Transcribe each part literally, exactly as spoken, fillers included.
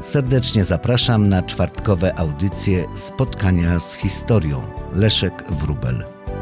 Serdecznie zapraszam na czwartkowe audycje Spotkania z historią. Leszek Wróbel.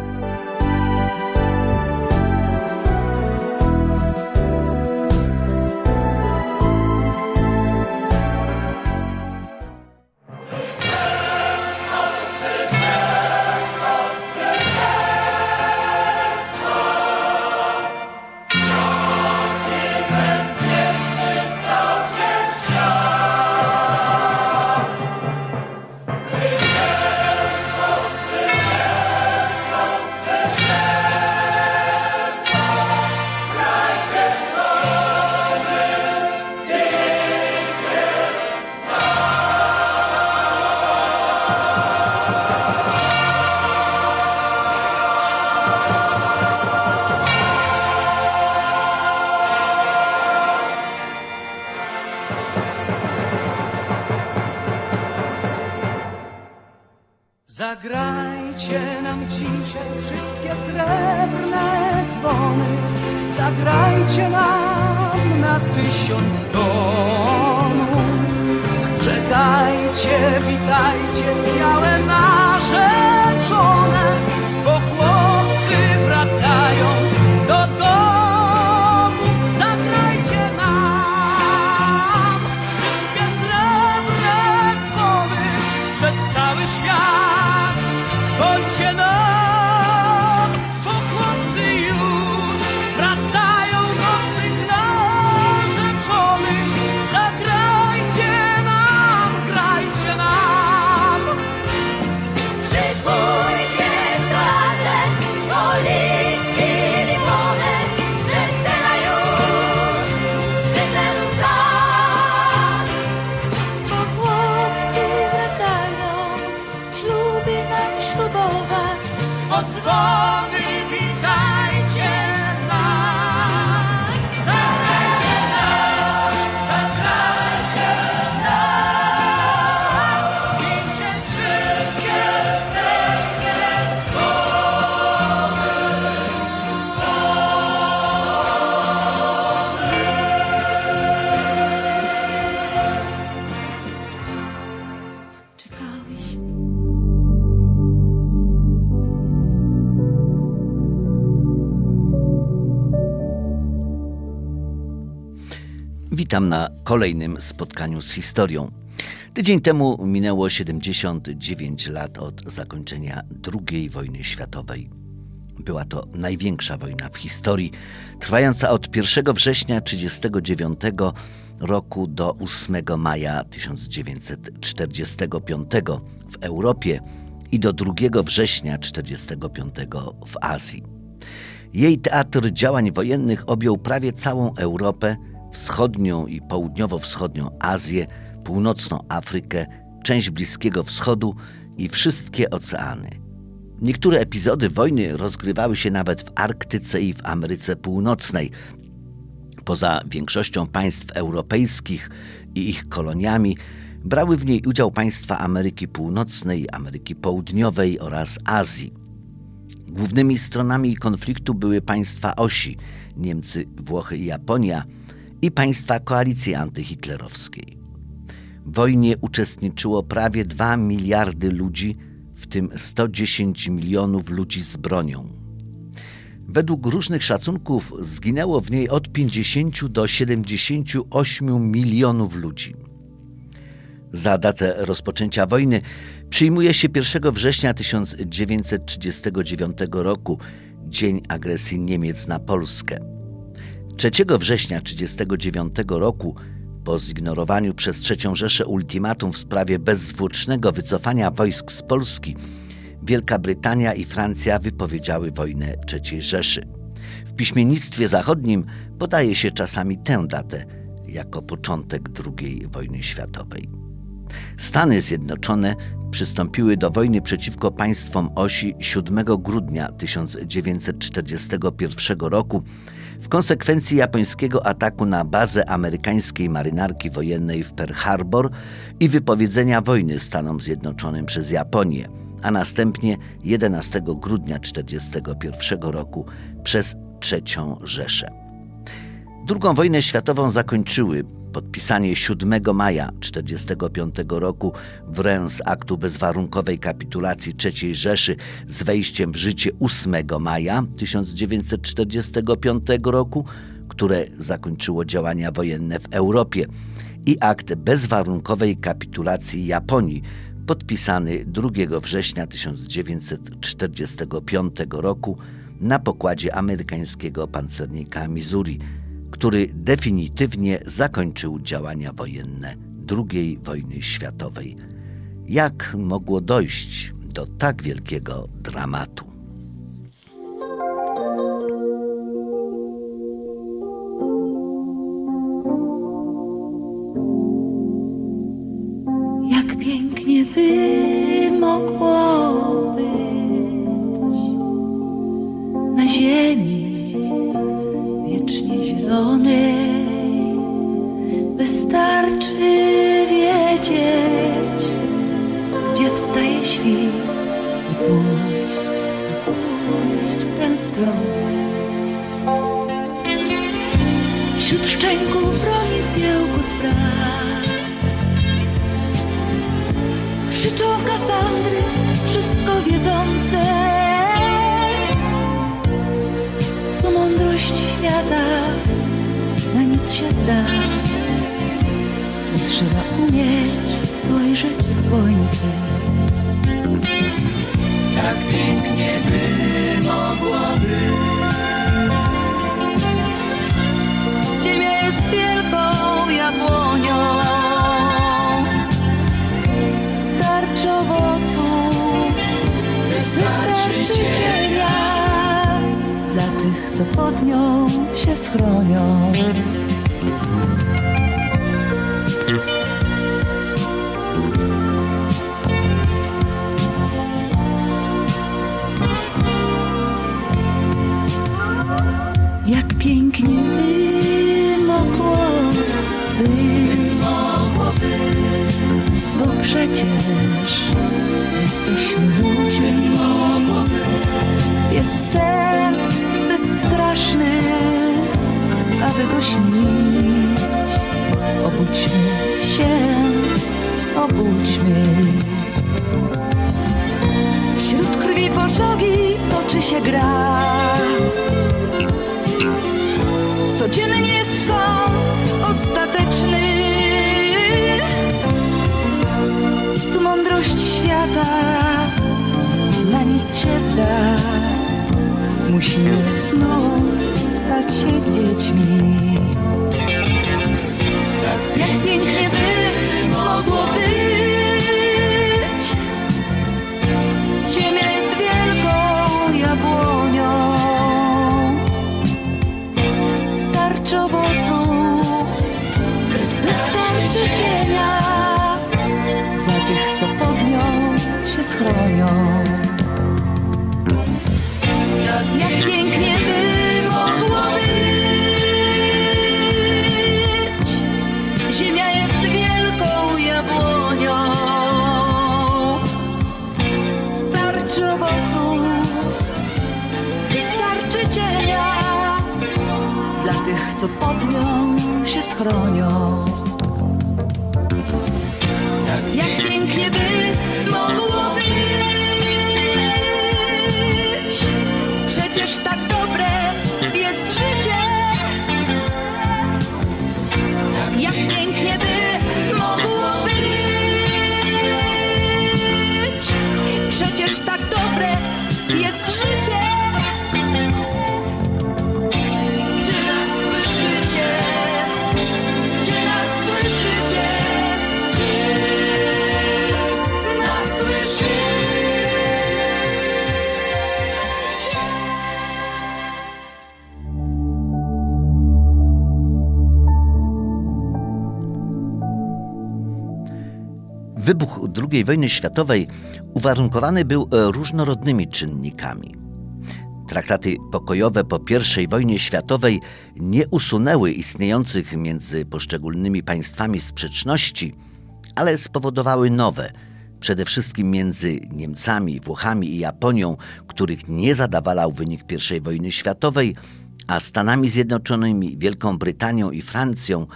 Zagrajcie nam dzisiaj wszystkie srebrne dzwony, zagrajcie nam na tysiąc tonów. Czekajcie, witajcie, białe narzeczone, bo chłopcy wracają do domu. Zagrajcie nam wszystkie srebrne dzwony przez cały świat. Dzwońcie nam, bo chłopcy już wracają do swych narzeczonych. Zagrajcie nam, grajcie nam. Szykujcie straże, goliki rybone, wesela już, przyszedł czas. Bo chłopcy wracają, śluby nam ślubować. Od dzwony witajcie nas. Zagrajcie nam, zagrajcie nam. Bijcie wszystkie srebrne dzwony. Czekałeś. Witam na kolejnym spotkaniu z historią. Tydzień temu minęło siedemdziesiąt dziewięć lat od zakończenia drugiej wojny światowej. Była to największa wojna w historii, trwająca od pierwszego września trzydziestego dziewiątego roku do ósmego maja tysiąc dziewięćset czterdziestego piątego w Europie i do drugiego września czterdziestego piątego w Azji. Jej teatr działań wojennych objął prawie całą Europę, wschodnią i południowo-wschodnią Azję, północną Afrykę, część Bliskiego Wschodu i wszystkie oceany. Niektóre epizody wojny rozgrywały się nawet w Arktyce i w Ameryce Północnej. Poza większością państw europejskich i ich koloniami brały w niej udział państwa Ameryki Północnej, Ameryki Południowej oraz Azji. Głównymi stronami konfliktu były państwa osi, Niemcy, Włochy i Japonia, i państwa koalicji antyhitlerowskiej. W wojnie uczestniczyło prawie dwa miliardy ludzi, w tym sto dziesięć milionów ludzi z bronią. Według różnych szacunków zginęło w niej od pięćdziesięciu do siedemdziesięciu ośmiu milionów ludzi. Za datę rozpoczęcia wojny przyjmuje się pierwszego września tysiąc dziewięćset trzydziestego dziewiątego roku, dzień agresji Niemiec na Polskę. trzeciego września tysiąc dziewięćset trzydziestego dziewiątego roku, po zignorowaniu przez trzecią Rzeszę ultimatum w sprawie bezzwłocznego wycofania wojsk z Polski, Wielka Brytania i Francja wypowiedziały wojnę trzeciej Rzeszy. W piśmiennictwie zachodnim podaje się czasami tę datę jako początek drugiej wojny światowej. Stany Zjednoczone przystąpiły do wojny przeciwko państwom osi siódmego grudnia tysiąc dziewięćset czterdziestego pierwszego roku w konsekwencji japońskiego ataku na bazę amerykańskiej marynarki wojennej w Pearl Harbor i wypowiedzenia wojny Stanom Zjednoczonym przez Japonię, a następnie jedenastego grudnia tysiąc dziewięćset czterdziestego pierwszego roku przez trzecią Rzeszę. Drugą wojnę światową zakończyły Podpisanie siódmego maja tysiąc dziewięćset czterdziestego piątego roku w Reims aktu bezwarunkowej kapitulacji trzeciej Rzeszy z wejściem w życie ósmego maja tysiąc dziewięćset czterdziestego piątego roku, które zakończyło działania wojenne w Europie, i akt bezwarunkowej kapitulacji Japonii podpisany drugiego września tysiąc dziewięćset czterdziestego piątego roku na pokładzie amerykańskiego pancernika Missouri, który definitywnie zakończył działania wojenne drugiej wojny światowej. Jak mogło dojść do tak wielkiego dramatu? Jak pięknie by mogło być na ziemi wiecznie zielonej. Wystarczy wiedzieć, gdzie wstaje świt i pójść, i pójść w tę stronę. Wśród szczęków broni zgiełku spraw krzyczą Kasandry, wszystko wiedzące. To mądrość świata na nic się zda. Trzeba umieć spojrzeć w słońce. Tak pięknie by mogło być. Ziemia jest wielką jabłonią. Starczy owoców, Wystarczy cienia dla tych, co pod nią się schronią. Jak pięknie by mogło być, bo przecież jesteśmy ludźmi. Jest sen zbyt straszny, aby go śnić. Obudźmy się, obudźmy. Wśród krwi pożogi toczy się gra. Codziennie jest sąd ostateczny. Tu mądrość świata na nic się zda. Musimy znów stać się dziećmi. Jak pięknie by mogło być. Ziemia jest wielką jabłonią. Starczy owoców, wystarczy cienia dla tych, co pod nią się schronią. Jak pięknie by mogło być. Ziemia jest wielką jabłonią. Starczy owoców, wystarczy cienia dla tych, co pod nią się schronią. Jak pięknie by mogło być. Przecież tak dobre jest życie. Jak pięknie by mogło być. Przecież tak dobre jest życie. Czy nas słyszycie? Czy nas słyszycie? Czy nas słyszycie? Wybuch drugiej wojny światowej uwarunkowany był różnorodnymi czynnikami. Traktaty pokojowe po pierwszej wojnie światowej nie usunęły istniejących między poszczególnymi państwami sprzeczności, ale spowodowały nowe, przede wszystkim między Niemcami, Włochami i Japonią, których nie zadawalał wynik pierwszej wojny światowej, a Stanami Zjednoczonymi, Wielką Brytanią i Francją,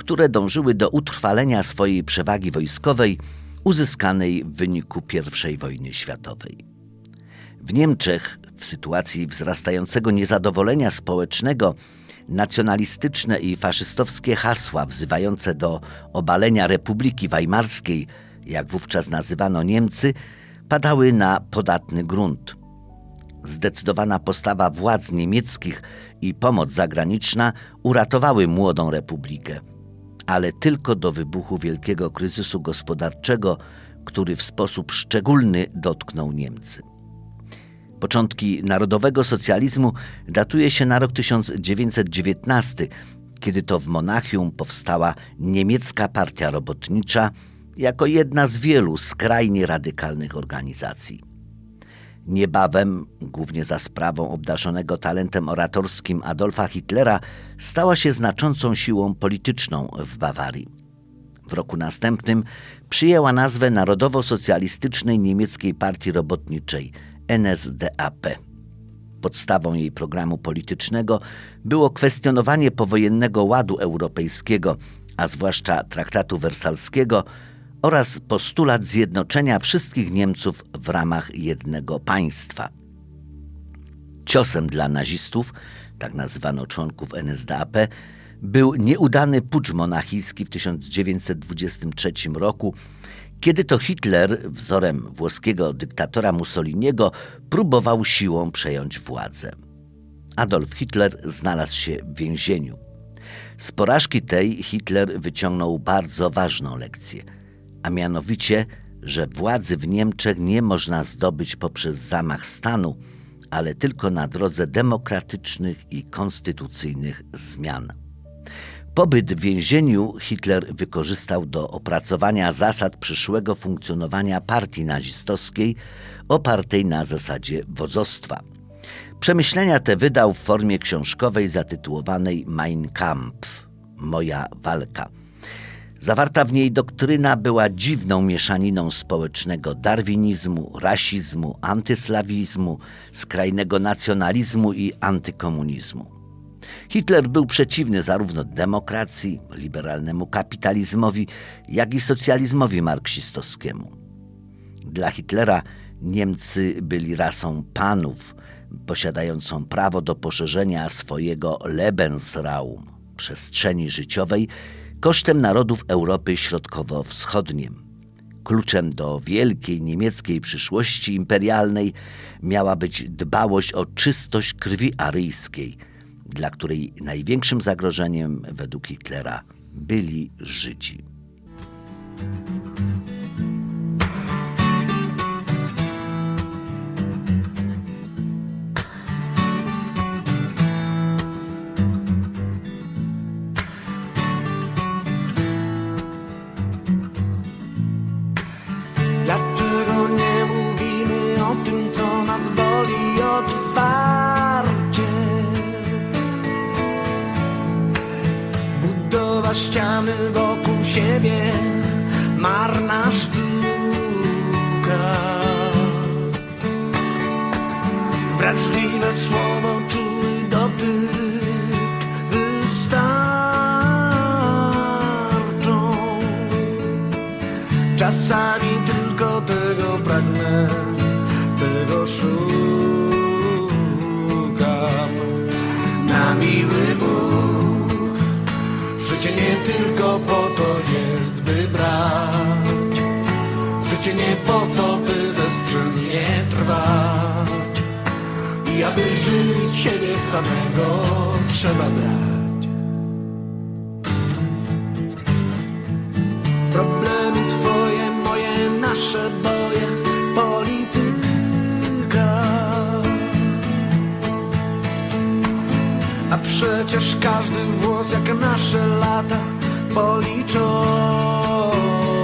które dążyły do utrwalenia swojej przewagi wojskowej uzyskanej w wyniku pierwszej wojny światowej. W Niemczech, w sytuacji wzrastającego niezadowolenia społecznego, nacjonalistyczne i faszystowskie hasła wzywające do obalenia Republiki Weimarskiej, jak wówczas nazywano Niemcy, padały na podatny grunt. Zdecydowana postawa władz niemieckich i pomoc zagraniczna uratowały młodą republikę, ale tylko do wybuchu wielkiego kryzysu gospodarczego, który w sposób szczególny dotknął Niemcy. Początki narodowego socjalizmu datuje się na rok tysiąc dziewięćset dziewiętnasty, kiedy to w Monachium powstała Niemiecka Partia Robotnicza jako jedna z wielu skrajnie radykalnych organizacji. Niebawem, głównie za sprawą obdarzonego talentem oratorskim Adolfa Hitlera, stała się znaczącą siłą polityczną w Bawarii. W roku następnym przyjęła nazwę Narodowo-Socjalistycznej Niemieckiej Partii Robotniczej N S D A P. Podstawą jej programu politycznego było kwestionowanie powojennego ładu europejskiego, a zwłaszcza traktatu wersalskiego, oraz postulat zjednoczenia wszystkich Niemców w ramach jednego państwa. Ciosem dla nazistów, tak nazywano członków N S D A P, był nieudany pucz monachijski w tysiąc dziewięćset dwudziestym trzecim roku, kiedy to Hitler, wzorem włoskiego dyktatora Mussoliniego, próbował siłą przejąć władzę. Adolf Hitler znalazł się w więzieniu. Z porażki tej Hitler wyciągnął bardzo ważną lekcję, a mianowicie, że władzy w Niemczech nie można zdobyć poprzez zamach stanu, ale tylko na drodze demokratycznych i konstytucyjnych zmian. Pobyt w więzieniu Hitler wykorzystał do opracowania zasad przyszłego funkcjonowania partii nazistowskiej opartej na zasadzie wodzostwa. Przemyślenia te wydał w formie książkowej zatytułowanej Mein Kampf – Moja walka. Zawarta w niej doktryna była dziwną mieszaniną społecznego darwinizmu, rasizmu, antyslawizmu, skrajnego nacjonalizmu i antykomunizmu. Hitler był przeciwny zarówno demokracji, liberalnemu kapitalizmowi, jak i socjalizmowi marksistowskiemu. Dla Hitlera Niemcy byli rasą panów, posiadającą prawo do poszerzenia swojego Lebensraum, przestrzeni życiowej, kosztem narodów Europy Środkowo-Wschodniej. Kluczem do wielkiej niemieckiej przyszłości imperialnej miała być dbałość o czystość krwi aryjskiej, dla której największym zagrożeniem według Hitlera byli Żydzi. Dlaczego nie mówimy o tym, co nas boli otwarcie? Budowa ściany wokół siebie, marna sztuka. Wrażliwe słowo, czuły dotyk wystarczą. Czasami tylko tego pragnę, tego szukam. Na miły Bóg, życie nie tylko po to jest, by brać. Życie nie po to, by bezczynnie trwać. I aby żyć siebie samego, trzeba dać. Problemy twoje, moje, nasze boje, polityka. A przecież każdy włos jak nasze lata policzony.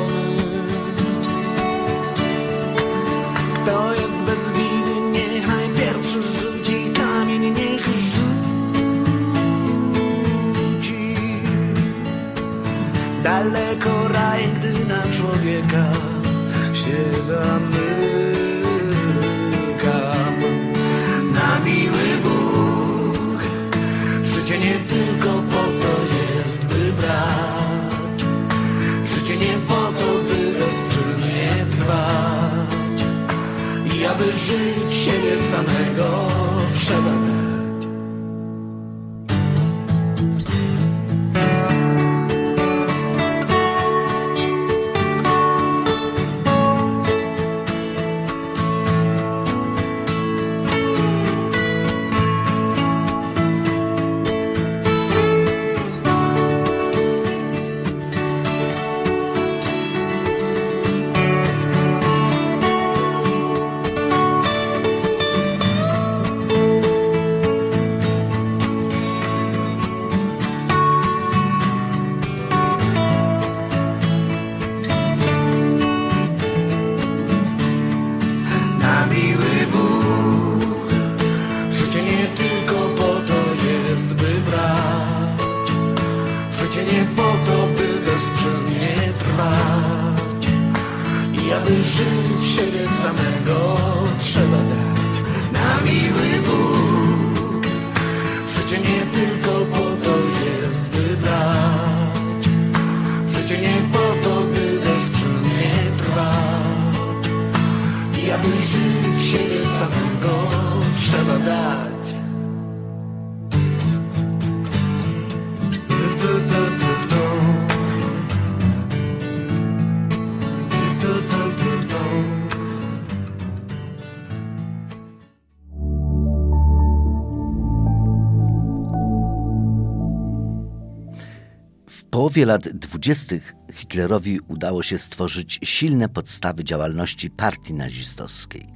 Kto jest bez winy, niechaj pierwszy rzuci kamień, niech rzuci. Daleko raj, gdy na człowieka się zamykam. Na miły Bóg, życie nie tylko po to jest, by brać. aby żyć siebie samego trzeba dać. W połowie lat dwudziestych Hitlerowi udało się stworzyć silne podstawy działalności partii nazistowskiej.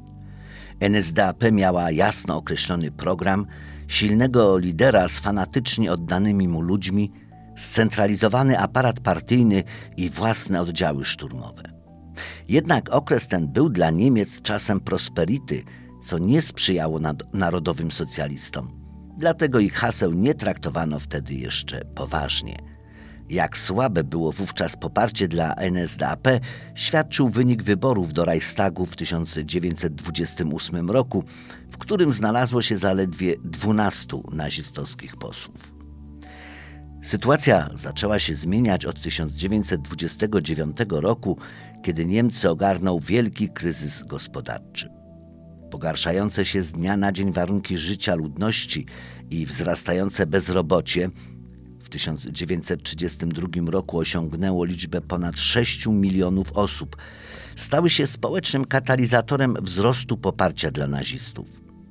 N S D A P miała jasno określony program, silnego lidera z fanatycznie oddanymi mu ludźmi, scentralizowany aparat partyjny i własne oddziały szturmowe. Jednak okres ten był dla Niemiec czasem prosperity, co nie sprzyjało nad- narodowym socjalistom. Dlatego ich haseł nie traktowano wtedy jeszcze poważnie. Jak słabe było wówczas poparcie dla N S D A P, świadczył wynik wyborów do Reichstagu w tysiąc dziewięćset dwudziestym ósmym roku, w którym znalazło się zaledwie dwunastu nazistowskich posłów. Sytuacja zaczęła się zmieniać od tysiąc dziewięćset dwudziestego dziewiątego roku, kiedy Niemcy ogarnął wielki kryzys gospodarczy. Pogarszające się z dnia na dzień warunki życia ludności i wzrastające bezrobocie w tysiąc dziewięćset trzydziestym drugim roku osiągnęło liczbę ponad sześciu milionów osób. Stały się społecznym katalizatorem wzrostu poparcia dla nazistów.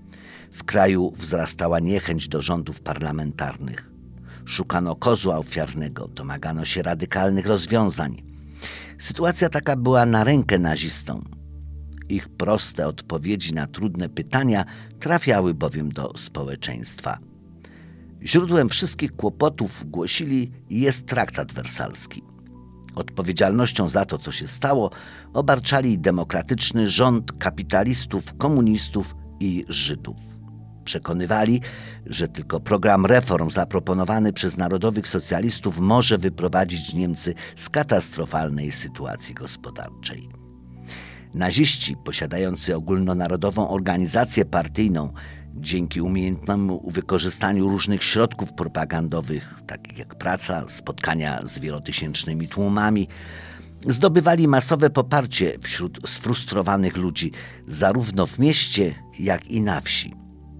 W kraju wzrastała niechęć do rządów parlamentarnych. Szukano kozła ofiarnego, domagano się radykalnych rozwiązań. Sytuacja taka była na rękę nazistom. Ich proste odpowiedzi na trudne pytania trafiały bowiem do społeczeństwa. Źródłem wszystkich kłopotów, głosili, jest traktat wersalski. Odpowiedzialnością za to, co się stało, obarczali demokratyczny rząd kapitalistów, komunistów i Żydów. Przekonywali, że tylko program reform zaproponowany przez narodowych socjalistów może wyprowadzić Niemcy z katastrofalnej sytuacji gospodarczej. Naziści, posiadający ogólnonarodową organizację partyjną, dzięki umiejętnemu wykorzystaniu różnych środków propagandowych, takich jak praca, spotkania z wielotysięcznymi tłumami, zdobywali masowe poparcie wśród sfrustrowanych ludzi, zarówno w mieście, jak i na wsi.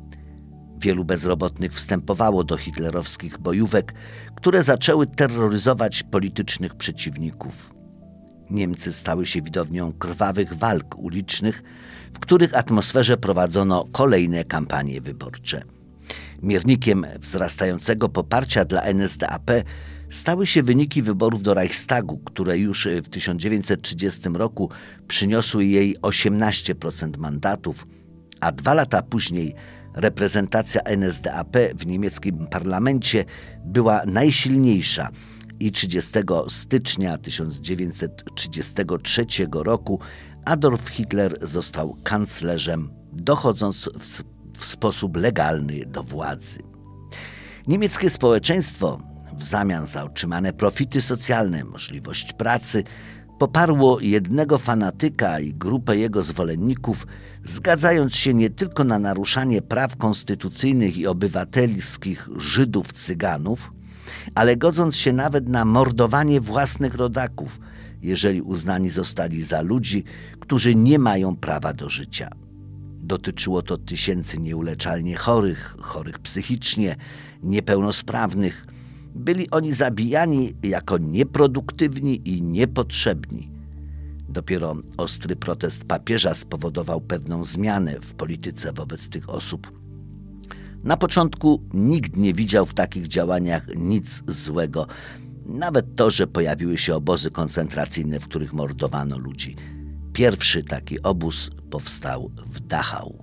Wielu bezrobotnych wstępowało do hitlerowskich bojówek, które zaczęły terroryzować politycznych przeciwników. Niemcy stały się widownią krwawych walk ulicznych, w których atmosferze prowadzono kolejne kampanie wyborcze. Miernikiem wzrastającego poparcia dla N S D A P stały się wyniki wyborów do Reichstagu, które już w tysiąc dziewięćset trzydziestym roku przyniosły jej osiemnaście procent mandatów, a dwa lata później reprezentacja N S D A P w niemieckim parlamencie była najsilniejsza i trzydziestego stycznia tysiąc dziewięćset trzydziestego trzeciego roku Adolf Hitler został kanclerzem, dochodząc w, w sposób legalny do władzy. Niemieckie społeczeństwo w zamian za otrzymane profity socjalne, możliwość pracy, poparło jednego fanatyka i grupę jego zwolenników, zgadzając się nie tylko na naruszanie praw konstytucyjnych i obywatelskich Żydów, Cyganów, ale godząc się nawet na mordowanie własnych rodaków, jeżeli uznani zostali za ludzi, którzy nie mają prawa do życia. Dotyczyło to tysięcy nieuleczalnie chorych, chorych psychicznie, niepełnosprawnych. Byli oni zabijani jako nieproduktywni i niepotrzebni. Dopiero ostry protest papieża spowodował pewną zmianę w polityce wobec tych osób. Na początku nikt nie widział w takich działaniach nic złego. Nawet to, że pojawiły się obozy koncentracyjne, w których mordowano ludzi. Pierwszy taki obóz powstał w Dachau.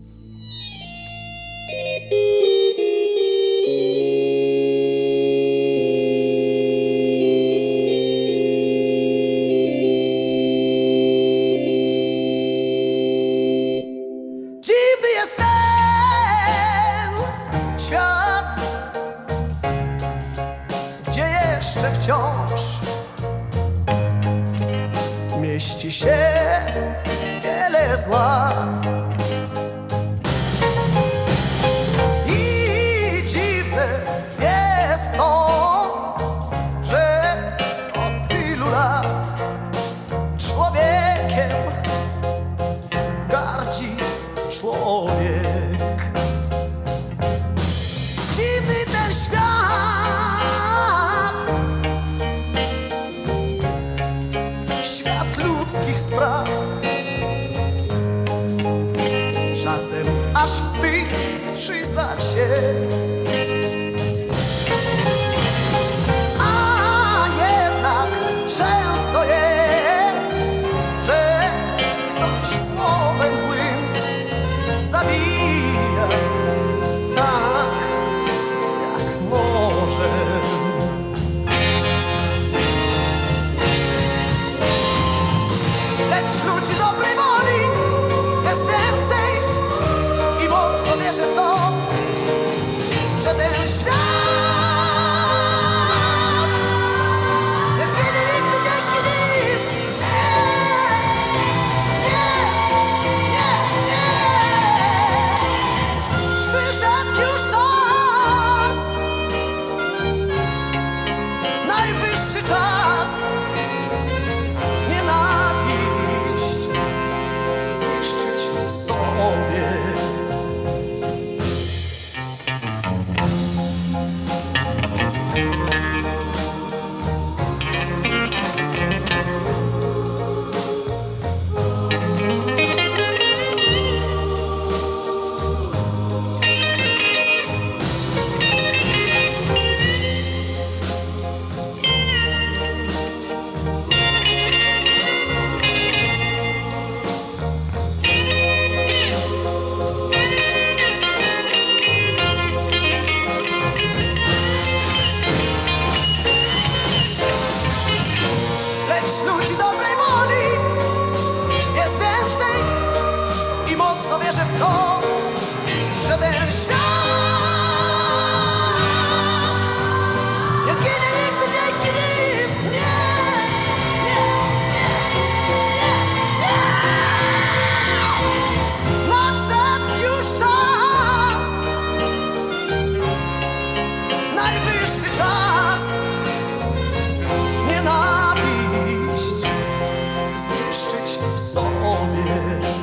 Dziwny jest ten świat, gdzie jeszcze wciąż mieści się wiele zła. I dziwne jest to, że od tylu lat człowiekiem gardzi człowiek. Dziwny ten świat, świat ludzkich spraw. Czasem aż wstyd przyznać się, a jednak często jest, że ktoś słowem złym zabija tak, jak może. Lecz ludzi dobrej woli jest więcej i mocno wierzę w to, że ten świat nie zginie nigdy dzięki nim. Nie, nie, nie, nie. Przyszedł już czas, najwyższy czas nienawiść zniszczyć sobie. Lecz ludzi dobrej woli jest więcej i mocno wierzę w to, że ten świat nie zginie nigdy dzięki nim. Nie, nie, nie, nie, nie. Nadszedł już czas, najwyższy czas nienawiść zniszczyć sobie.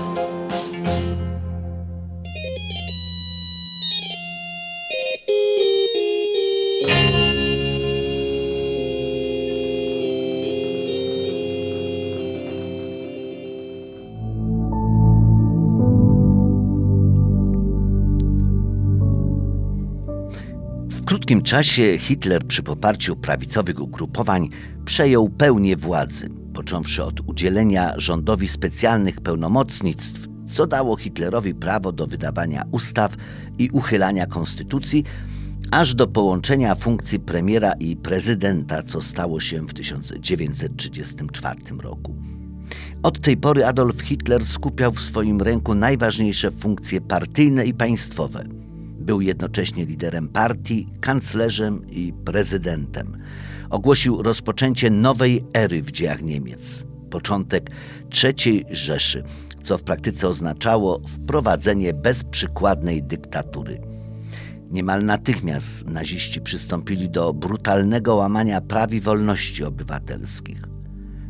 W krótkim czasie Hitler przy poparciu prawicowych ugrupowań przejął pełnię władzy, począwszy od udzielenia rządowi specjalnych pełnomocnictw, co dało Hitlerowi prawo do wydawania ustaw i uchylania konstytucji, aż do połączenia funkcji premiera i prezydenta, co stało się w tysiąc dziewięćset trzydziestym czwartym roku. Od tej pory Adolf Hitler skupiał w swoim ręku najważniejsze funkcje partyjne i państwowe. Był jednocześnie liderem partii, kanclerzem i prezydentem. Ogłosił rozpoczęcie nowej ery w dziejach Niemiec, początek trzeciej Rzeszy, co w praktyce oznaczało wprowadzenie bezprzykładnej dyktatury. Niemal natychmiast naziści przystąpili do brutalnego łamania praw i wolności obywatelskich.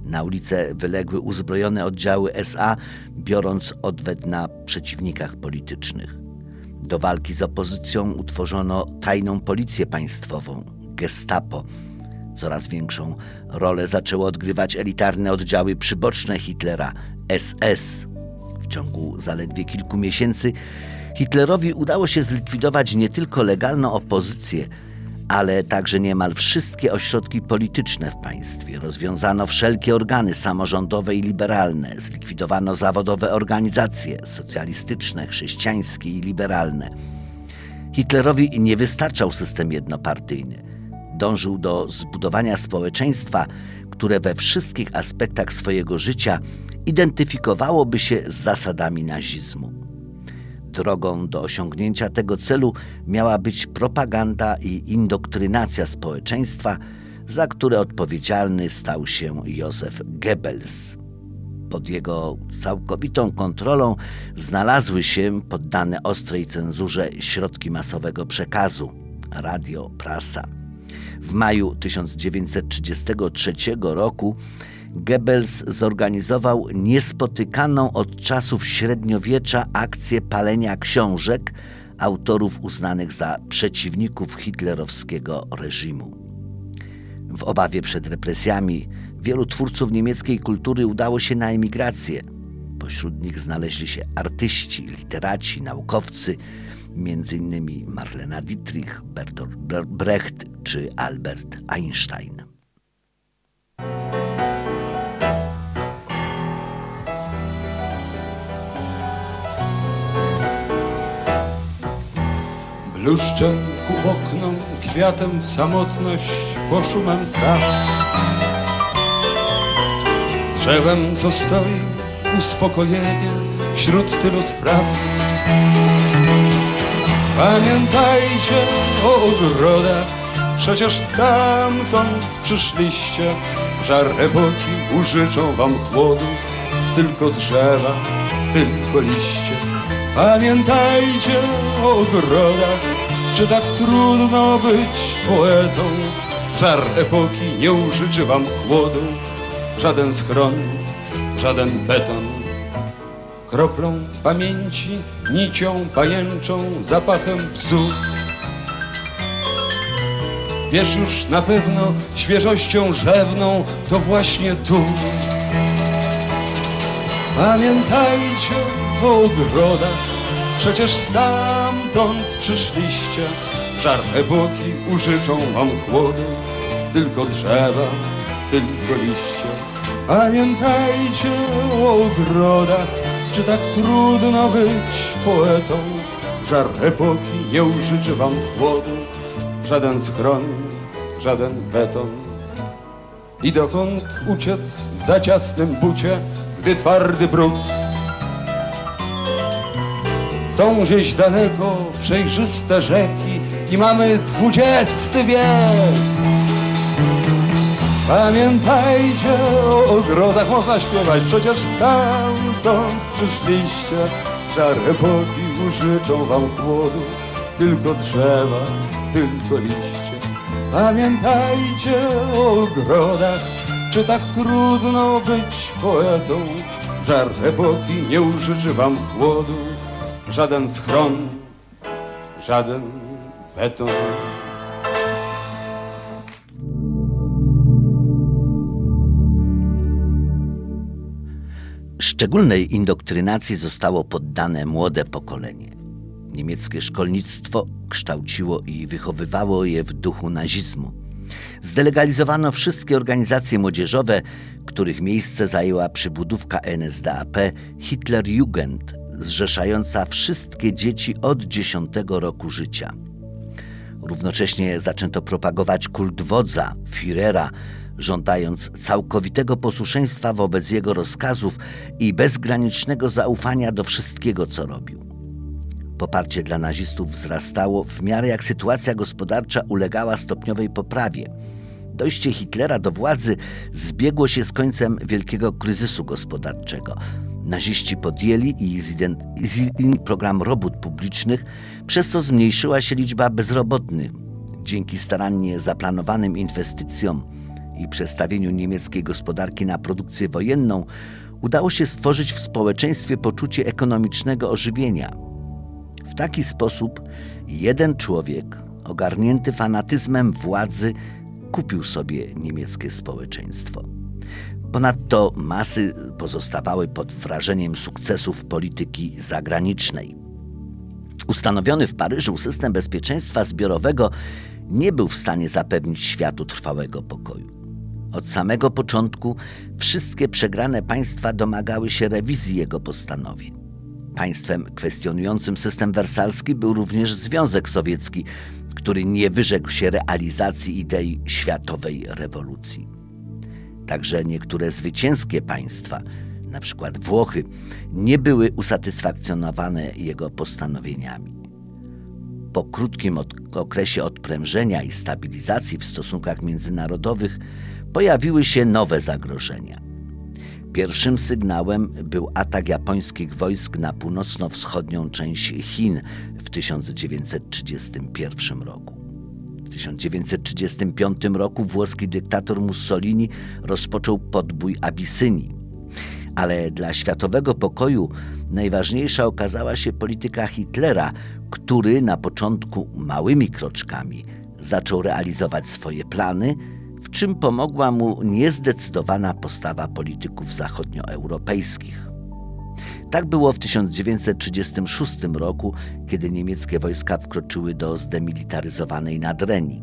Na ulicę wyległy uzbrojone oddziały S A, biorąc odwet na przeciwnikach politycznych. Do walki z opozycją utworzono tajną policję państwową, Gestapo. Coraz większą rolę zaczęły odgrywać elitarne oddziały przyboczne Hitlera, S S. W ciągu zaledwie kilku miesięcy Hitlerowi udało się zlikwidować nie tylko legalną opozycję, ale także niemal wszystkie ośrodki polityczne w państwie. Rozwiązano wszelkie organy samorządowe i liberalne, zlikwidowano zawodowe organizacje socjalistyczne, chrześcijańskie i liberalne. Hitlerowi nie wystarczał system jednopartyjny. Dążył do zbudowania społeczeństwa, które we wszystkich aspektach swojego życia identyfikowałoby się z zasadami nazizmu. Drogą do osiągnięcia tego celu miała być propaganda i indoktrynacja społeczeństwa, za które odpowiedzialny stał się Józef Goebbels. Pod jego całkowitą kontrolą znalazły się poddane ostrej cenzurze środki masowego przekazu, radio, prasa. W maju tysiąc dziewięćset trzydziestego trzeciego roku Goebbels zorganizował niespotykaną od czasów średniowiecza akcję palenia książek autorów uznanych za przeciwników hitlerowskiego reżimu. W obawie przed represjami wielu twórców niemieckiej kultury udało się na emigrację. Pośród nich znaleźli się artyści, literaci, naukowcy, między innymi Marlena Dietrich, Bertolt Brecht czy Albert Einstein. Bluszczem ku oknom, kwiatem w samotność, po szumem traw. Drzewem, co stoi, uspokojenie wśród tylu spraw. Pamiętajcie o ogrodach, przecież stamtąd przyszliście. Żar epoki użyczą wam chłodu, tylko drzewa, tylko liście. Pamiętajcie o ogrodach, czy tak trudno być poetą. Żar epoki nie użyczy wam chłodu, żaden schron, żaden beton. Kroplą pamięci, nicią pajęczą, zapachem psu. Wiesz już na pewno, świeżością rzewną, to właśnie tu. Pamiętajcie o ogrodach, przecież stamtąd przyszliście. Żar epoki użyczą wam chłodu, tylko drzewa, tylko liście. Pamiętajcie o ogrodach, czy tak trudno być poetą. Żar epoki nie użyczy wam chłodu, żaden schron, żaden beton. I dokąd uciec w za ciasnym bucie, gdy twardy bruk? Są gdzieś daleko przejrzyste rzeki i mamy dwudziesty wiek. Pamiętajcie o ogrodach, można śpiewać, przecież stamtąd przyszliście. Żar epoki użyczą wam chłodu, tylko drzewa, tylko liście. Pamiętajcie o ogrodach, czy tak trudno być poetą. Żar epoki nie użyczy wam chłodu, żaden schron, żaden beton. Szczególnej indoktrynacji zostało poddane młode pokolenie. Niemieckie szkolnictwo kształciło i wychowywało je w duchu nazizmu. Zdelegalizowano wszystkie organizacje młodzieżowe, których miejsce zajęła przybudówka N S D A P Hitlerjugend, zrzeszająca wszystkie dzieci od dziesiątego roku życia. Równocześnie zaczęto propagować kult wodza, Führera, żądając całkowitego posłuszeństwa wobec jego rozkazów i bezgranicznego zaufania do wszystkiego, co robił. Poparcie dla nazistów wzrastało w miarę jak sytuacja gospodarcza ulegała stopniowej poprawie. Dojście Hitlera do władzy zbiegło się z końcem wielkiego kryzysu gospodarczego. Naziści podjęli i zidentyfikowali program robót publicznych, przez co zmniejszyła się liczba bezrobotnych. Dzięki starannie zaplanowanym inwestycjom i przestawieniu niemieckiej gospodarki na produkcję wojenną udało się stworzyć w społeczeństwie poczucie ekonomicznego ożywienia. W taki sposób jeden człowiek, ogarnięty fanatyzmem władzy, kupił sobie niemieckie społeczeństwo. Ponadto masy pozostawały pod wrażeniem sukcesów polityki zagranicznej. Ustanowiony w Paryżu system bezpieczeństwa zbiorowego nie był w stanie zapewnić światu trwałego pokoju. Od samego początku wszystkie przegrane państwa domagały się rewizji jego postanowień. Państwem kwestionującym system wersalski był również Związek Sowiecki, który nie wyrzekł się realizacji idei światowej rewolucji. Także niektóre zwycięskie państwa, na przykład Włochy, nie były usatysfakcjonowane jego postanowieniami. Po krótkim od- okresie odprężenia i stabilizacji w stosunkach międzynarodowych pojawiły się nowe zagrożenia. Pierwszym sygnałem był atak japońskich wojsk na północno-wschodnią część Chin w tysiąc dziewięćset trzydziestym pierwszym roku. W tysiąc dziewięćset trzydziestym piątym roku włoski dyktator Mussolini rozpoczął podbój Abisynii. Ale dla światowego pokoju najważniejsza okazała się polityka Hitlera, który na początku małymi kroczkami zaczął realizować swoje plany, w czym pomogła mu niezdecydowana postawa polityków zachodnioeuropejskich. Tak było w tysiąc dziewięćset trzydziestym szóstym roku, kiedy niemieckie wojska wkroczyły do zdemilitaryzowanej Nadrenii.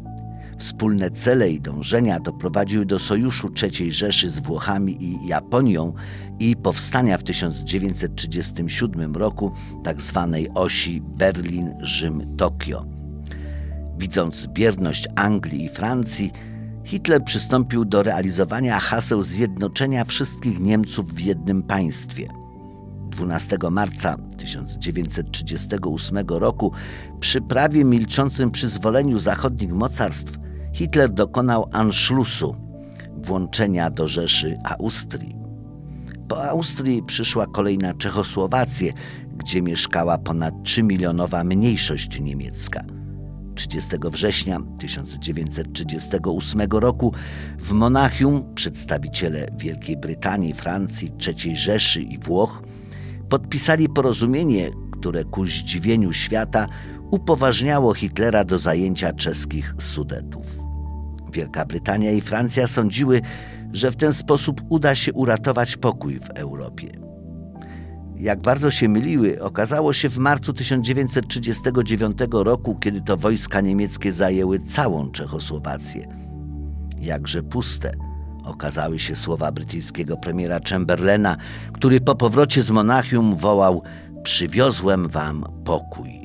Wspólne cele i dążenia doprowadziły do sojuszu trzeciej Rzeszy z Włochami i Japonią i powstania w tysiąc dziewięćset trzydziestym siódmym roku tzw. osi Berlin-Rzym-Tokio. Widząc bierność Anglii i Francji, Hitler przystąpił do realizowania haseł zjednoczenia wszystkich Niemców w jednym państwie. dwunastego marca tysiąc dziewięćset trzydziestego ósmego roku przy prawie milczącym przyzwoleniu zachodnich mocarstw Hitler dokonał Anschlussu, włączenia do Rzeszy Austrii. Po Austrii przyszła kolej na Czechosłowację, gdzie mieszkała ponad trzymilionowa mniejszość niemiecka. trzydziestego września tysiąc dziewięćset trzydziestego ósmego roku w Monachium przedstawiciele Wielkiej Brytanii, Francji, trzeciej Rzeszy i Włoch podpisali porozumienie, które ku zdziwieniu świata upoważniało Hitlera do zajęcia czeskich Sudetów. Wielka Brytania i Francja sądziły, że w ten sposób uda się uratować pokój w Europie. Jak bardzo się myliły, okazało się w marcu tysiąc dziewięćset trzydziestego dziewiątego roku, kiedy to wojska niemieckie zajęły całą Czechosłowację. Jakże puste okazały się słowa brytyjskiego premiera Chamberlaina, który po powrocie z Monachium wołał: „Przywiozłem wam pokój”.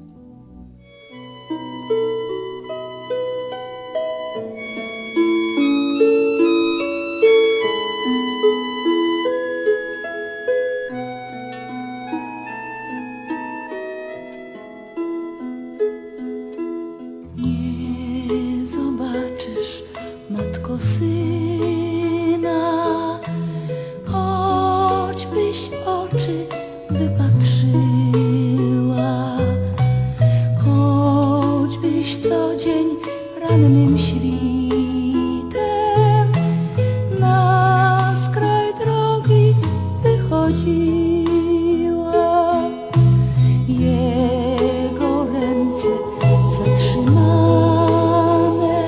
Nie zobaczysz, matko, syna, choćbyś oczy wypatrzyła, choćbyś co dzień rannym świtem na skraj drogi wychodziła. Jego ręce zatrzymane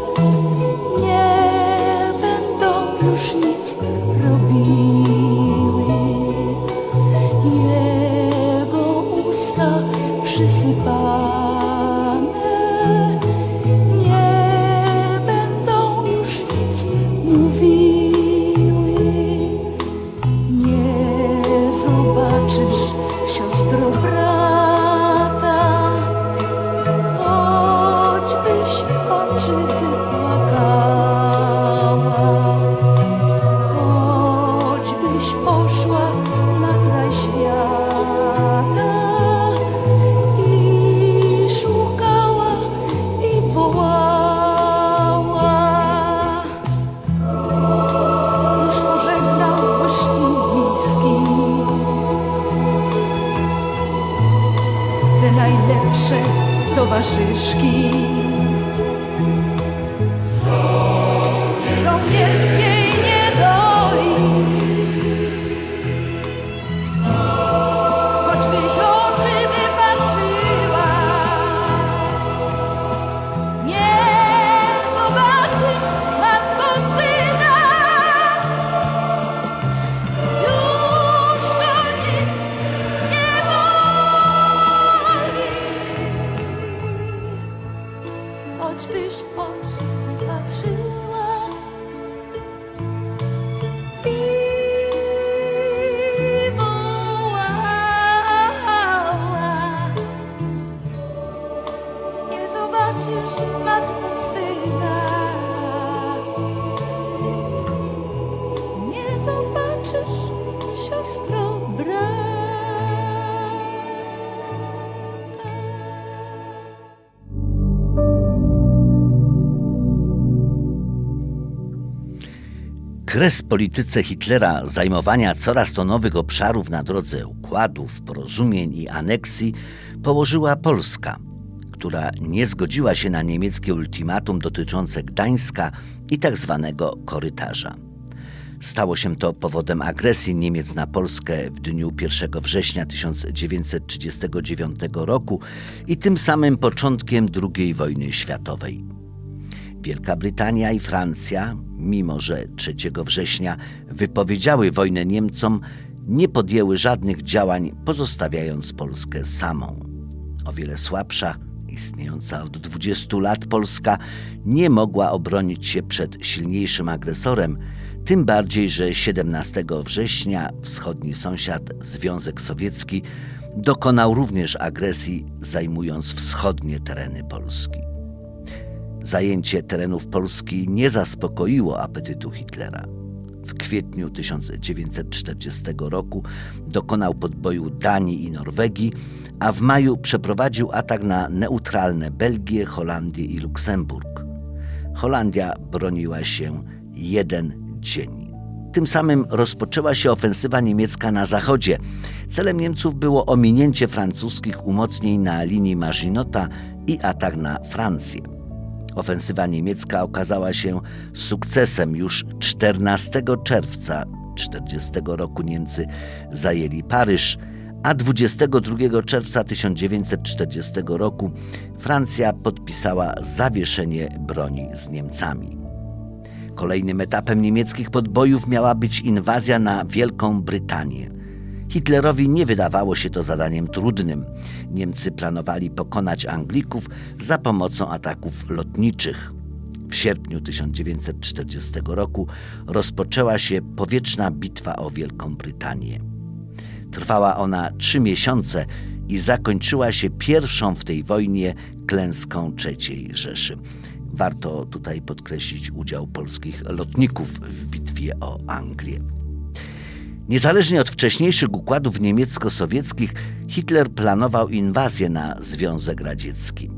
nie będą już nic robiły. Jego usta przysypane nie będą już nic mówiły. Nie zobaczysz, siostro, brata, choćbyś oczy wypłakała, choćbyś poszła na kraj świata i szukała i wołała. Już pożegnał łyżki miski, te najlepsze towarzyszki. choćbyś oczy patrzyła. I wołała. Nie zobaczysz, matko, syna. Nie zobaczysz, siostro, brata. Kres polityce Hitlera zajmowania coraz to nowych obszarów na drodze układów, porozumień i aneksji położyła Polska, która nie zgodziła się na niemieckie ultimatum dotyczące Gdańska i tak zwanego korytarza. Stało się to powodem agresji Niemiec na Polskę w dniu pierwszego września tysiąc dziewięćset trzydziestego dziewiątego roku i tym samym początkiem drugiej wojny światowej. Wielka Brytania i Francja, mimo że trzeciego września wypowiedziały wojnę Niemcom, nie podjęły żadnych działań, pozostawiając Polskę samą. O wiele słabsza, istniejąca od dwudziestu lat Polska nie mogła obronić się przed silniejszym agresorem, tym bardziej, że siedemnastego września wschodni sąsiad, Związek Sowiecki, dokonał również agresji, zajmując wschodnie tereny Polski. Zajęcie terenów Polski nie zaspokoiło apetytu Hitlera. W kwietniu tysiąc dziewięćset czterdziestego roku dokonał podboju Danii i Norwegii, a w maju przeprowadził atak na neutralne Belgię, Holandię i Luksemburg. Holandia broniła się jeden dzień. Tym samym rozpoczęła się ofensywa niemiecka na zachodzie. Celem Niemców było ominięcie francuskich umocnień na linii Maginota i atak na Francję. Ofensywa niemiecka okazała się sukcesem. Już czternastego czerwca tysiąc dziewięćset czterdziestego roku Niemcy zajęli Paryż, a dwudziestego drugiego czerwca tysiąc dziewięćset czterdziestego roku Francja podpisała zawieszenie broni z Niemcami. Kolejnym etapem niemieckich podbojów miała być inwazja na Wielką Brytanię. Hitlerowi nie wydawało się to zadaniem trudnym. Niemcy planowali pokonać Anglików za pomocą ataków lotniczych. W sierpniu tysiąc dziewięćset czterdziestego roku rozpoczęła się powietrzna bitwa o Wielką Brytanię. Trwała ona trzy miesiące i zakończyła się pierwszą w tej wojnie klęską trzeciej Rzeszy. Warto tutaj podkreślić udział polskich lotników w bitwie o Anglię. Niezależnie od wcześniejszych układów niemiecko-sowieckich, Hitler planował inwazję na Związek Radziecki.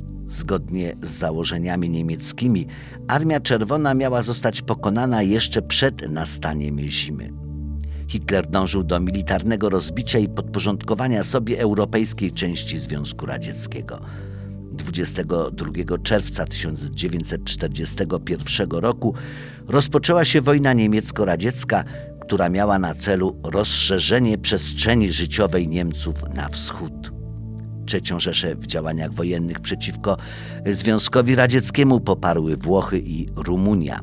Zgodnie z założeniami niemieckimi, Armia Czerwona miała zostać pokonana jeszcze przed nastaniem zimy. Hitler dążył do militarnego rozbicia i podporządkowania sobie europejskiej części Związku Radzieckiego. dwudziestego drugiego czerwca tysiąc dziewięćset czterdziestego pierwszego roku rozpoczęła się wojna niemiecko-radziecka, która miała na celu rozszerzenie przestrzeni życiowej Niemców na wschód. Trzecią Rzeszę w działaniach wojennych przeciwko Związkowi Radzieckiemu poparły Włochy i Rumunia.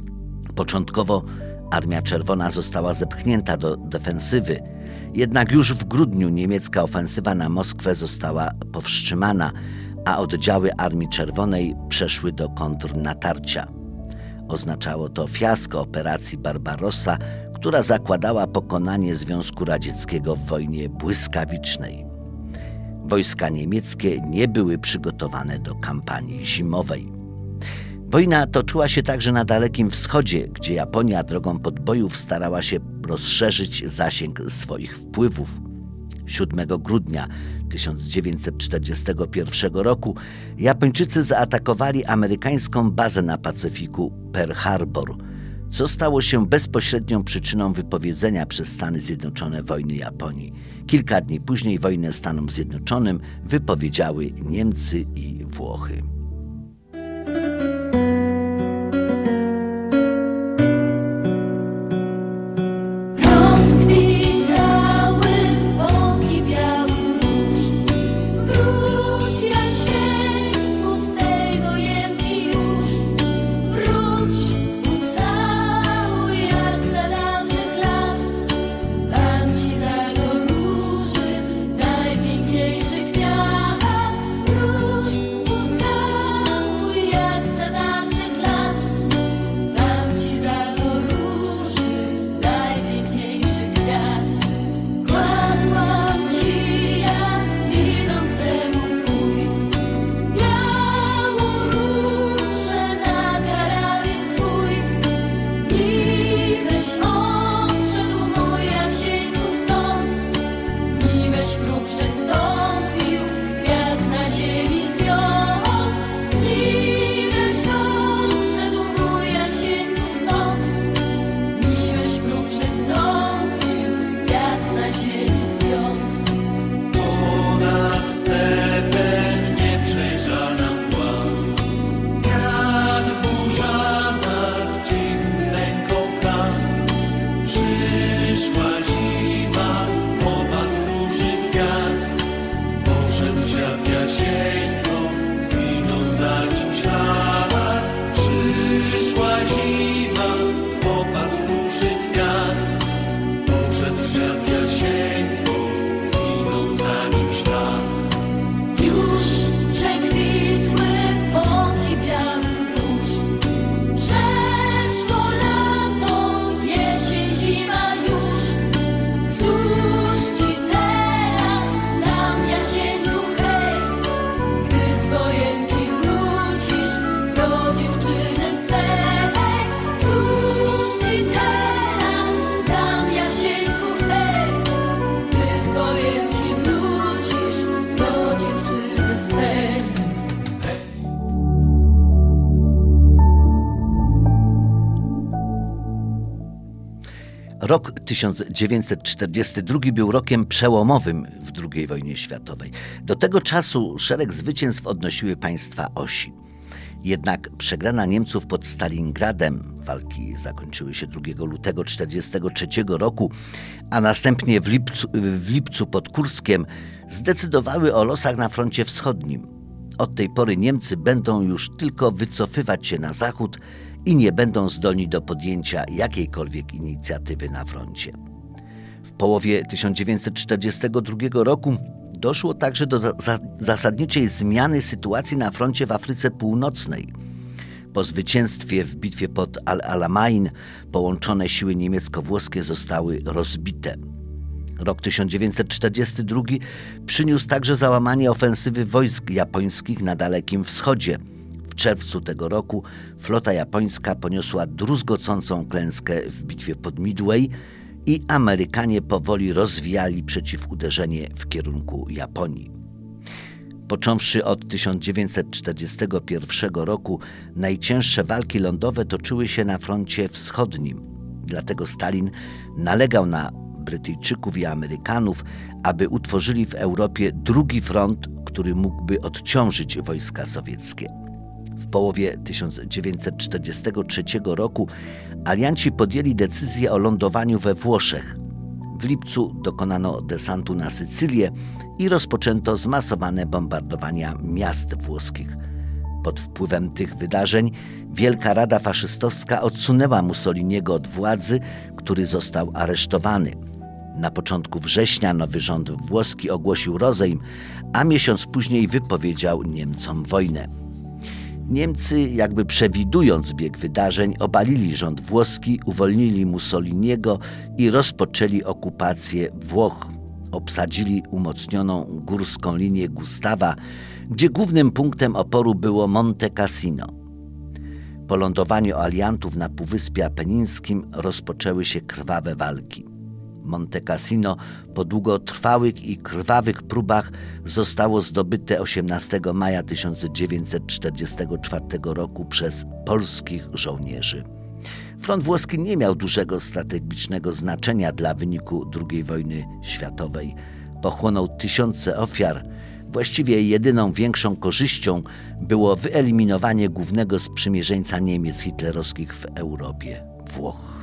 Początkowo Armia Czerwona została zepchnięta do defensywy, jednak już w grudniu niemiecka ofensywa na Moskwę została powstrzymana, a oddziały Armii Czerwonej przeszły do kontrnatarcia. Oznaczało to fiasko operacji Barbarossa, która zakładała pokonanie Związku Radzieckiego w wojnie błyskawicznej. Wojska niemieckie nie były przygotowane do kampanii zimowej. Wojna toczyła się także na Dalekim Wschodzie, gdzie Japonia drogą podbojów starała się rozszerzyć zasięg swoich wpływów. siódmego grudnia tysiąc dziewięćset czterdziestego pierwszego roku Japończycy zaatakowali amerykańską bazę na Pacyfiku Pearl Harbor, co stało się bezpośrednią przyczyną wypowiedzenia przez Stany Zjednoczone wojny Japonii. Kilka dni później wojnę Stanom Zjednoczonym wypowiedziały Niemcy i Włochy. Najpiękniejszy kwiat, wróć, ucałuj. Rok tysiąc dziewięćset czterdziesty drugi był rokiem przełomowym w drugiej wojnie światowej. Do tego czasu szereg zwycięstw odnosiły państwa osi. Jednak przegrana Niemców pod Stalingradem, walki zakończyły się drugiego lutego tysiąc dziewięćset czterdziestego trzeciego roku, a następnie w lipcu, w lipcu pod Kurskiem, zdecydowały o losach na froncie wschodnim. Od tej pory Niemcy będą już tylko wycofywać się na zachód i nie będą zdolni do podjęcia jakiejkolwiek inicjatywy na froncie. W połowie tysiąc dziewięćset czterdziestego drugiego roku doszło także do za- zasadniczej zmiany sytuacji na froncie w Afryce Północnej. Po zwycięstwie w bitwie pod Al-Alamein połączone siły niemiecko-włoskie zostały rozbite. Rok tysiąc dziewięćset czterdziesty drugi przyniósł także załamanie ofensywy wojsk japońskich na Dalekim Wschodzie. W czerwcu tego roku flota japońska poniosła druzgocącą klęskę w bitwie pod Midway i Amerykanie powoli rozwijali przeciwuderzenie w kierunku Japonii. Począwszy od tysiąc dziewięćset czterdziestego pierwszego roku, najcięższe walki lądowe toczyły się na froncie wschodnim. Dlatego Stalin nalegał na Brytyjczyków i Amerykanów, aby utworzyli w Europie drugi front, który mógłby odciążyć wojska sowieckie. W połowie tysiąc dziewięćset czterdziestego trzeciego roku alianci podjęli decyzję o lądowaniu we Włoszech. W lipcu dokonano desantu na Sycylię i rozpoczęto zmasowane bombardowania miast włoskich. Pod wpływem tych wydarzeń Wielka Rada Faszystowska odsunęła Mussoliniego od władzy, który został aresztowany. Na początku września nowy rząd włoski ogłosił rozejm, a miesiąc później wypowiedział Niemcom wojnę. Niemcy, jakby przewidując bieg wydarzeń, obalili rząd włoski, uwolnili Mussoliniego i rozpoczęli okupację Włoch. Obsadzili umocnioną górską linię Gustawa, gdzie głównym punktem oporu było Monte Cassino. Po lądowaniu aliantów na Półwyspie Apenińskim rozpoczęły się krwawe walki. Monte Cassino po długotrwałych i krwawych próbach zostało zdobyte osiemnastego maja tysiąc dziewięćset czterdziestego czwartego roku przez polskich żołnierzy. Front włoski nie miał dużego strategicznego znaczenia dla wyniku drugiej wojny światowej. Pochłonął tysiące ofiar. Właściwie jedyną większą korzyścią było wyeliminowanie głównego sprzymierzeńca Niemiec hitlerowskich w Europie – Włoch.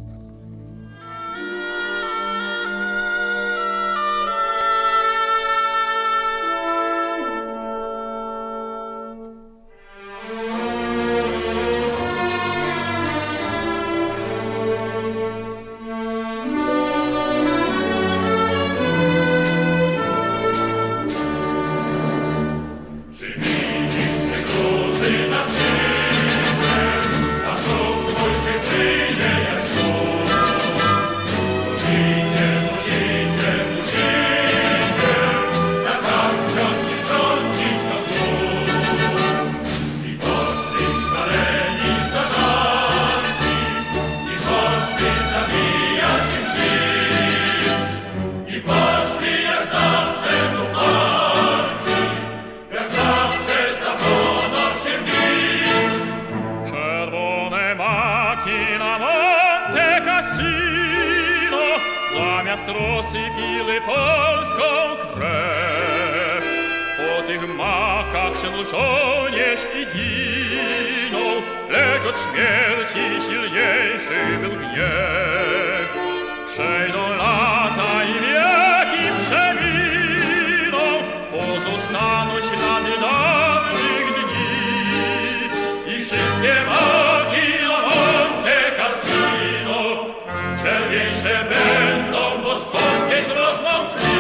Rozsypili polską krew. Po tych makach szedł żołnierz i ginął, lecz od śmierci silniejszy był gniew. Przejdą lata i wieki przeminą, pozostaną ślady dawnych dni i wszystkie maki na Monte Cassino czerwieńsze będą, bo z polskiej wzrosną krwi.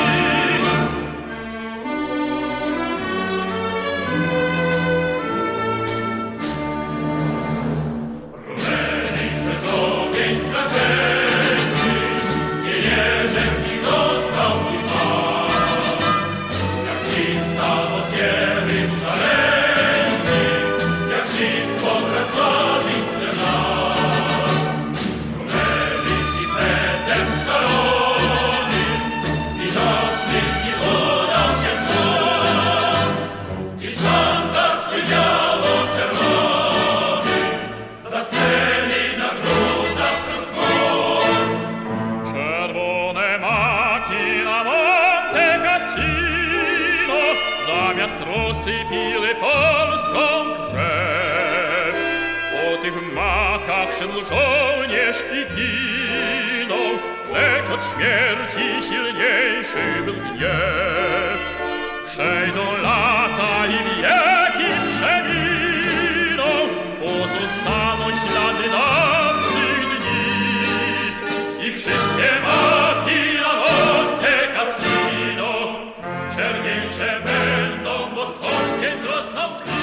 Runęli przez ogień strażnicy, nie jeden z nich dostał i ma. Jak ci z samosiernych szaleńcy, jak ci spod w makach szedł żołnierz i ginął, lecz od śmierci silniejszy był gniew. Przejdą lata i wieki przeminą, pozostaną ślady naszych dni i wszystkie maki na Monte Cassino czerniejsze będą, bo z Polskiej wzrosną krwi.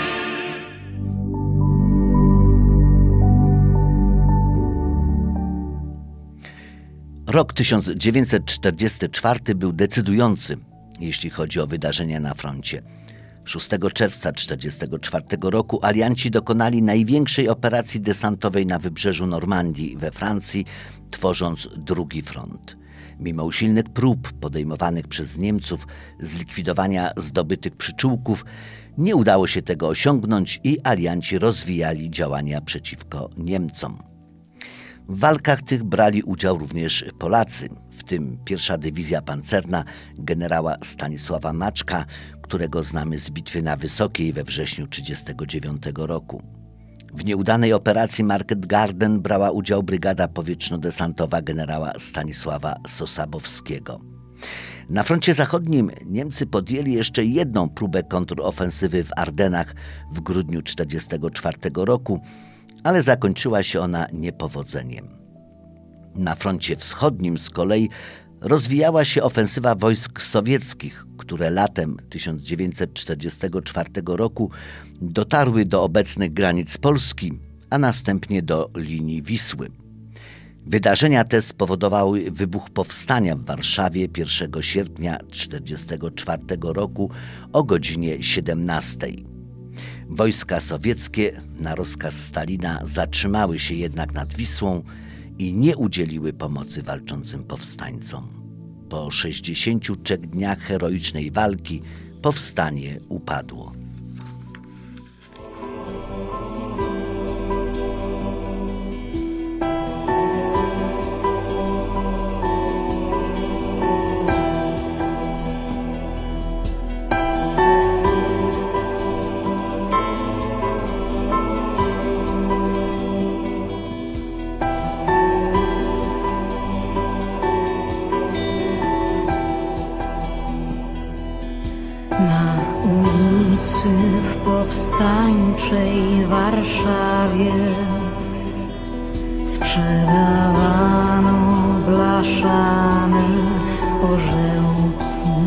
Rok tysiąc dziewięćset czterdziesty czwarty był decydujący, jeśli chodzi o wydarzenia na froncie. szóstego czerwca tysiąc dziewięćset czterdziestego czwartego roku alianci dokonali największej operacji desantowej na wybrzeżu Normandii we Francji, tworząc drugi front. Mimo usilnych prób podejmowanych przez Niemców zlikwidowania zdobytych przyczółków, nie udało się tego osiągnąć i alianci rozwijali działania przeciwko Niemcom. W walkach tych brali udział również Polacy, w tym pierwsza dywizja pancerna generała Stanisława Maczka, którego znamy z bitwy na Wysokiej we wrześniu tysiąc dziewięćset trzydziestego dziewiątego roku. W nieudanej operacji Market Garden brała udział brygada powietrzno-desantowa generała Stanisława Sosabowskiego. Na froncie zachodnim Niemcy podjęli jeszcze jedną próbę kontrofensywy w Ardenach w grudniu tysiąc dziewięćset czterdziestego czwartego roku, ale zakończyła się ona niepowodzeniem. Na froncie wschodnim z kolei rozwijała się ofensywa wojsk sowieckich, które latem tysiąc dziewięćset czterdziestego czwartego roku dotarły do obecnych granic Polski, a następnie do linii Wisły. Wydarzenia te spowodowały wybuch powstania w Warszawie pierwszego sierpnia tysiąc dziewięćset czterdziestego czwartego roku o godzinie siedemnastej. Wojska sowieckie na rozkaz Stalina zatrzymały się jednak nad Wisłą i nie udzieliły pomocy walczącym powstańcom. Po sześćdziesięciu trzech dniach heroicznej walki powstanie upadło. W powstańczej Warszawie sprzedawano blaszane orzełki,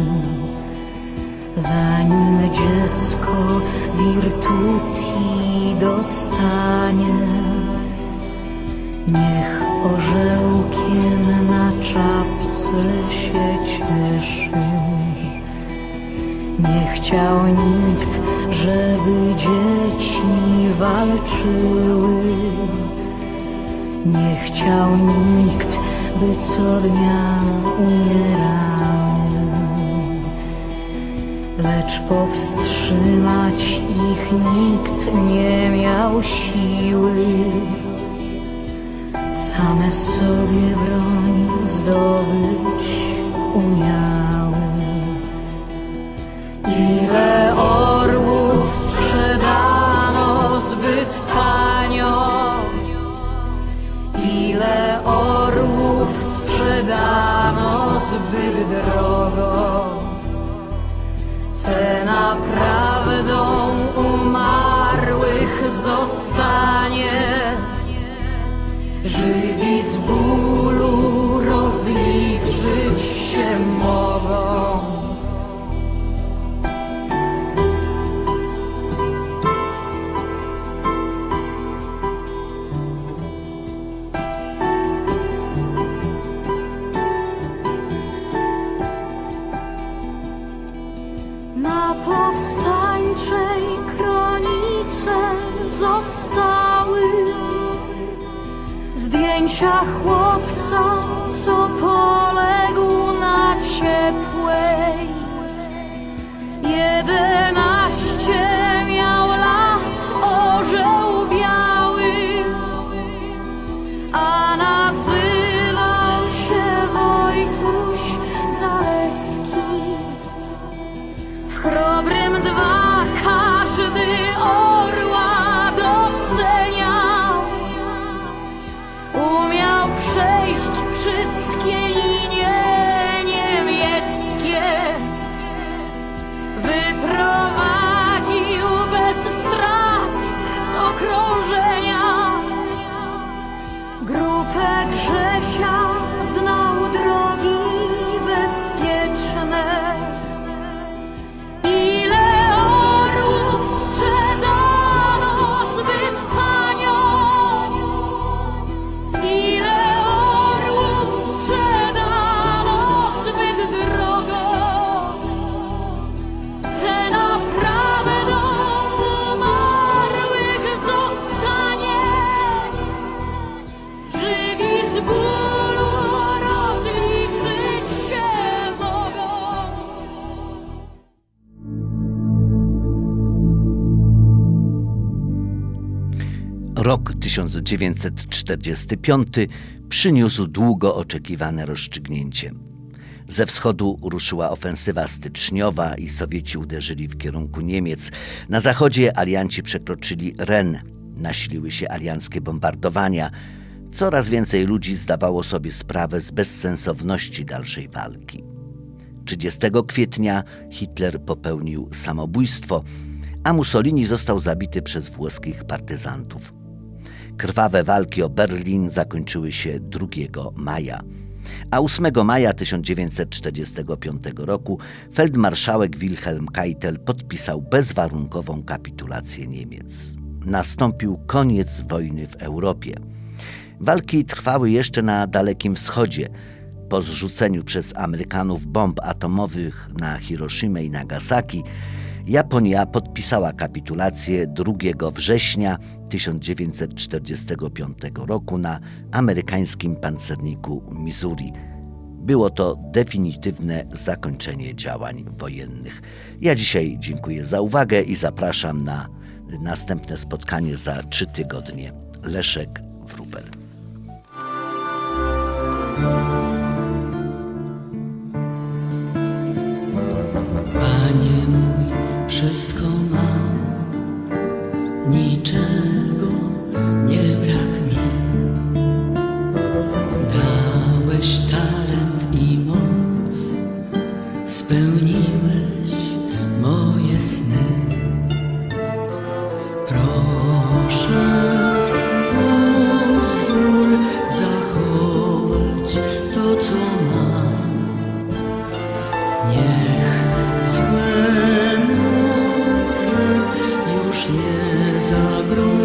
zanim dziecko wirtuti dostanie. Niech orzełkiem na czapce się cieszy. Nie chciał nikt, żeby dzieci walczyły. Nie chciał nikt, by co dnia umierały. Lecz powstrzymać ich nikt nie miał siły. Same sobie broń zdobyć umiały. Ile orłów sprzedano zbyt tanio, ile orłów sprzedano zbyt drogo. Cena prawdą umarłych zostanie, żywi z bólu rozliczyć się mogą. Na powstańczej kronice zostały zdjęcia chłopca, co poległ na Ciepłej. Jedenaście miał lat, orzeł biały, a nazywał się Wojtuś Zaleski. W chrobrym dwa każdy orła doceniał, krążenia. Grupę Grzesia znał drogi bezpieczne. Ile orłów sprzedano zbyt tanio. Ile orłów sprzedano zbyt drogo. Cena prawdą umarłych zostanie. Żywi z bólu rozliczyć się mogą. Rok tysiąc dziewięćset czterdziesty piąty przyniósł długo oczekiwane rozstrzygnięcie. Ze wschodu ruszyła ofensywa styczniowa i Sowieci uderzyli w kierunku Niemiec. Na zachodzie alianci przekroczyli Ren. Nasiliły się alianckie bombardowania. Coraz więcej ludzi zdawało sobie sprawę z bezsensowności dalszej walki. trzydziestego kwietnia Hitler popełnił samobójstwo, a Mussolini został zabity przez włoskich partyzantów. Krwawe walki o Berlin zakończyły się drugiego maja, a ósmego maja tysiąc dziewięćset czterdziestego piątego roku feldmarszałek Wilhelm Keitel podpisał bezwarunkową kapitulację Niemiec. Nastąpił koniec wojny w Europie. Walki trwały jeszcze na Dalekim Wschodzie. Po zrzuceniu przez Amerykanów bomb atomowych na Hiroshimę i Nagasaki, Japonia podpisała kapitulację drugiego września tysiąc dziewięćset czterdziestego piątego roku na amerykańskim pancerniku Missouri. Było to definitywne zakończenie działań wojennych. Ja dzisiaj dziękuję za uwagę i zapraszam na następne spotkanie za trzy tygodnie. Leszek Wróbel. Panie mój, wszystko mam, niczego nie brak mi. Dałeś talent i moc, spełniłeś moje sny. Proszę, pozwól zachować to, co mam. Niech złe moce już nie zagrożą.